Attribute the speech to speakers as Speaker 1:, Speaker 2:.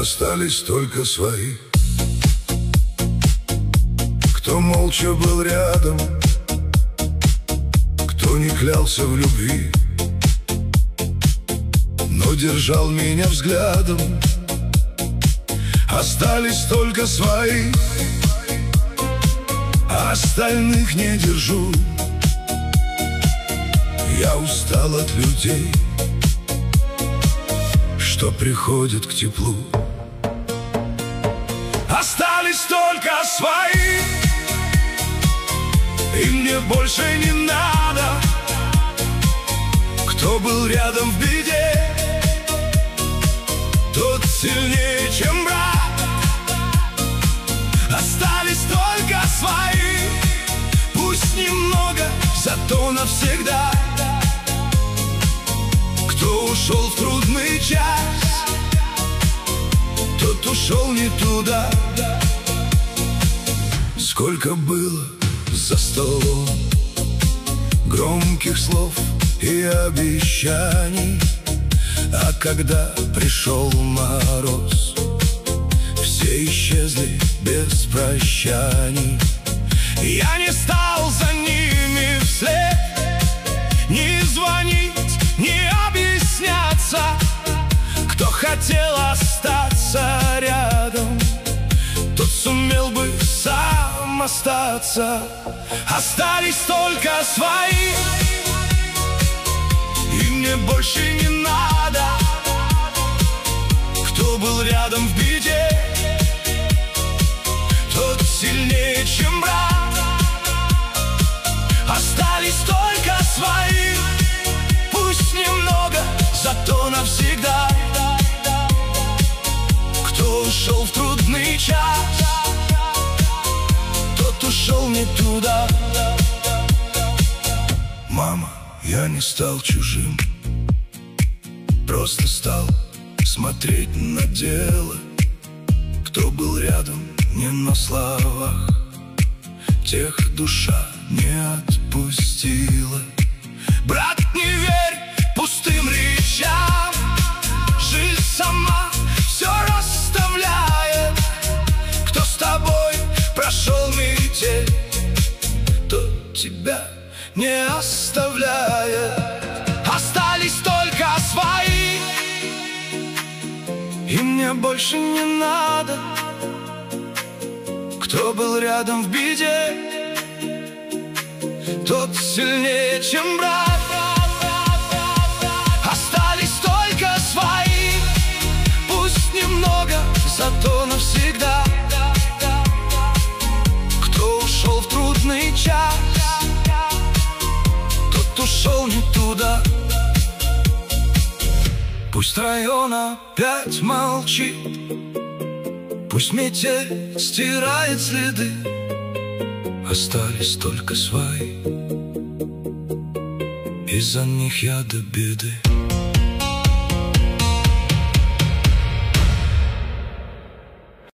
Speaker 1: Остались только свои, кто молча был рядом, кто не клялся в любви, но держал меня взглядом. Остались только свои, а остальных не держу. Я устал от людей, что приходят к теплу. Остались только свои, и мне больше не надо. Кто был рядом в беде, тот сильнее, чем брат. Остались только свои, пусть немного, зато навсегда. Кто ушел в трудный час, тот ушел не туда. Сколько было за столом громких слов и обещаний, а когда пришел мороз, все исчезли без прощаний. Я не стал за ними вслед, не звонить, не объясняться. Кто хотел остаться рядом, тот сумел бы сам остаться. Остались только свои, и мне больше не надо. Кто был рядом в беде, тот сильнее, чем брат. Остались только свои, пусть немного, зато навсегда. Кто ушел в трудный час, тот ушел не туда. Мама, я не стал чужим, просто стал смотреть на дело. Кто был рядом не на словах, тех душа не отпустила. Брат, не верь пустым речам, жизнь сама все расставляет. Кто с тобой прошел метель, тот тебя не оставляет. Остались только свои, и мне больше не надо. Кто был рядом в беде, тот сильнее, чем брат. Остались только свои, пусть немного, зато навсегда. Кто ушел в трудный час, тот ушел не туда. Пусть район опять молчит, пусть метель стирает следы. Остались только свои, из-за них я до беды.